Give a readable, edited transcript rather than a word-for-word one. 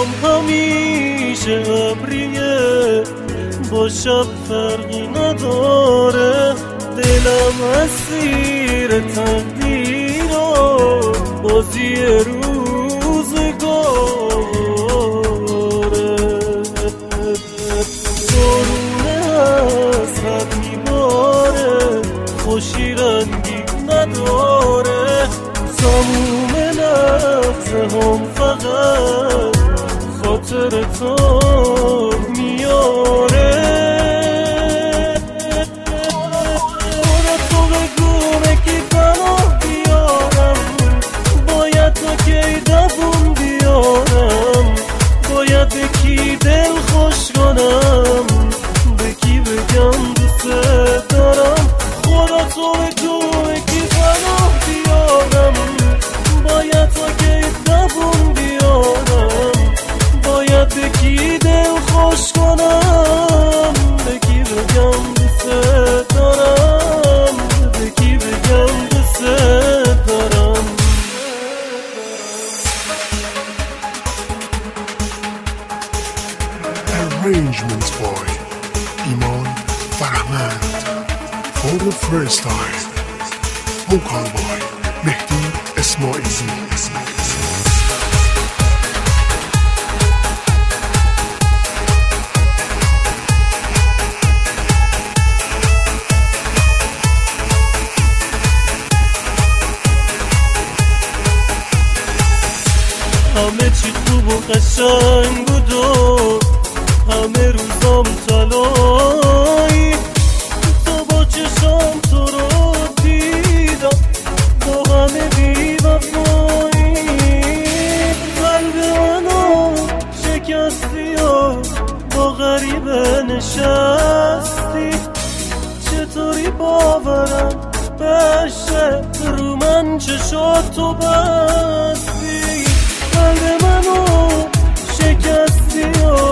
همیشه ابریه با شب فرقی نداره دلم اسیر تقدیر و بازی روزگاره بارونه از حد میباره خوشی رنگی نداره تموم لحظه هم فقط خاطر تو میاره برو تو بگونه که پناه بیارم باید تا کی دوون بیارم باید به کی دل خوش کنم به کی بگم دوست دارم خدا تو بگونه که پناه بیارم باید تا کی دوون بیارم باید به کی دل خوش کنم به کی بگم دوست دارم به کی بگم دوست دارم Arrangements by Iman Farahmand. For the first time vocal by Mehdi Esmaili. همه چی خوب و قشنگ بود و همه روزام طلایی تو با چشام تو رو دیدم با همه بی‌وفایی قلب منو شکستی و با غریبه نشستی چطوری باورم بشه رو من چشاتو بستی قلب منو شکستی و